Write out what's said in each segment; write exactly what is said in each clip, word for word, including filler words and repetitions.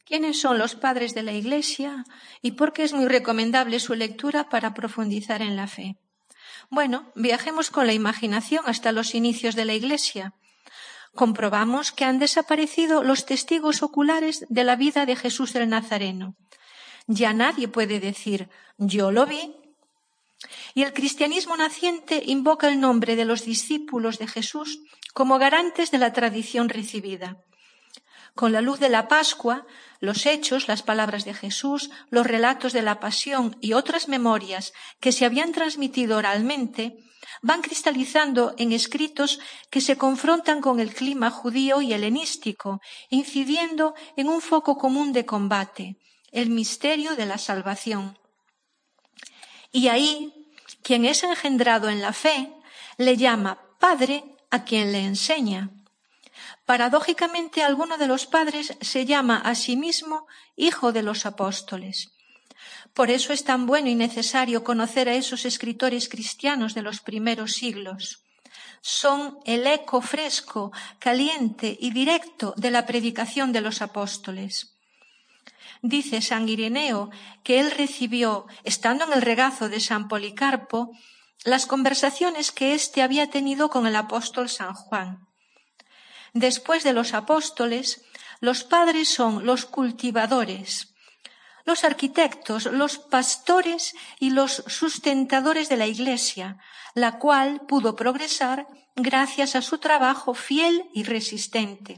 ¿Quiénes son los padres de la Iglesia y por qué es muy recomendable su lectura para profundizar en la fe? Bueno, viajemos con la imaginación hasta los inicios de la Iglesia. Comprobamos que han desaparecido los testigos oculares de la vida de Jesús el Nazareno. Ya nadie puede decir, yo lo vi. Y el cristianismo naciente invoca el nombre de los discípulos de Jesús como garantes de la tradición recibida. Con la luz de la Pascua, los hechos, las palabras de Jesús, los relatos de la Pasión y otras memorias que se habían transmitido oralmente van cristalizando en escritos que se confrontan con el clima judío y helenístico, incidiendo en un foco común de combate, el misterio de la salvación. Y ahí, quien es engendrado en la fe, le llama Padre a quien le enseña. Paradójicamente, alguno de los padres se llama a sí mismo hijo de los apóstoles. Por eso es tan bueno y necesario conocer a esos escritores cristianos de los primeros siglos. Son el eco fresco, caliente y directo de la predicación de los apóstoles. Dice San Ireneo que él recibió, estando en el regazo de San Policarpo, las conversaciones que éste había tenido con el apóstol San Juan. Después de los apóstoles, los padres son los cultivadores, los arquitectos, los pastores y los sustentadores de la Iglesia, la cual pudo progresar gracias a su trabajo fiel y resistente.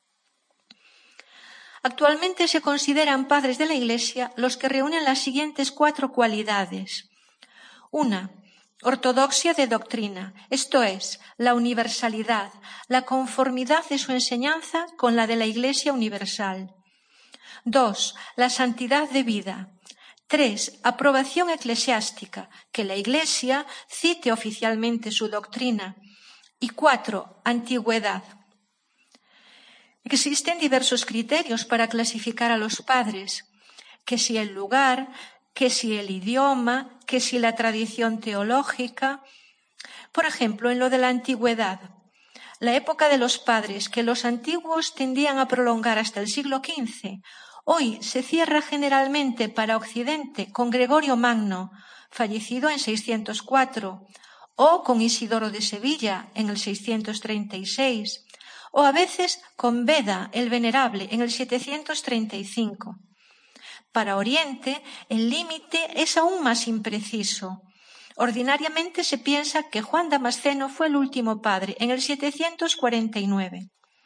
Actualmente se consideran padres de la Iglesia los que reúnen las siguientes cuatro cualidades. Una, ortodoxia de doctrina, esto es, la universalidad, la conformidad de su enseñanza con la de la Iglesia universal. Dos, la santidad de vida. Tres, aprobación eclesiástica, que la Iglesia cite oficialmente su doctrina. Y cuatro, antigüedad. Existen diversos criterios para clasificar a los padres, que si el lugar, que si el idioma, que si la tradición teológica. Por ejemplo, en lo de la antigüedad, la época de los padres, que los antiguos tendían a prolongar hasta el siglo quince, hoy se cierra generalmente para Occidente con Gregorio Magno, fallecido en seiscientos cuatro, o con Isidoro de Sevilla en el seiscientos treinta y seis, o a veces con Beda el Venerable en el setecientos treinta y cinco. Para Oriente, el límite es aún más impreciso. Ordinariamente se piensa que Juan Damasceno fue el último padre, en el setecientos cuarenta y nueve.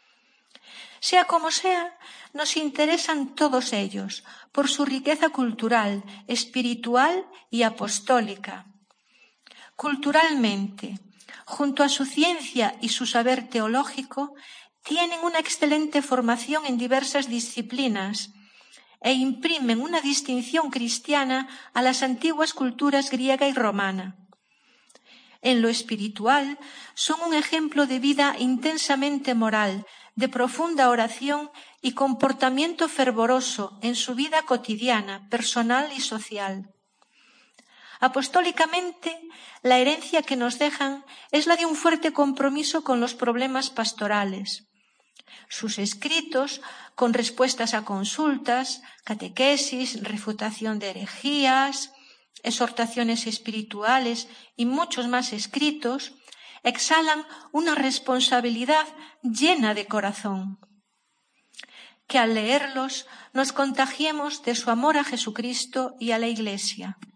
Sea como sea, nos interesan todos ellos, por su riqueza cultural, espiritual y apostólica. Culturalmente, junto a su ciencia y su saber teológico, tienen una excelente formación en diversas disciplinas, e imprimen una distinción cristiana a las antiguas culturas griega y romana. En lo espiritual, son un ejemplo de vida intensamente moral, de profunda oración y comportamiento fervoroso en su vida cotidiana, personal y social. Apostólicamente, la herencia que nos dejan es la de un fuerte compromiso con los problemas pastorales. Sus escritos, con respuestas a consultas, catequesis, refutación de herejías, exhortaciones espirituales y muchos más escritos, exhalan una responsabilidad llena de corazón. Que al leerlos nos contagiemos de su amor a Jesucristo y a la Iglesia.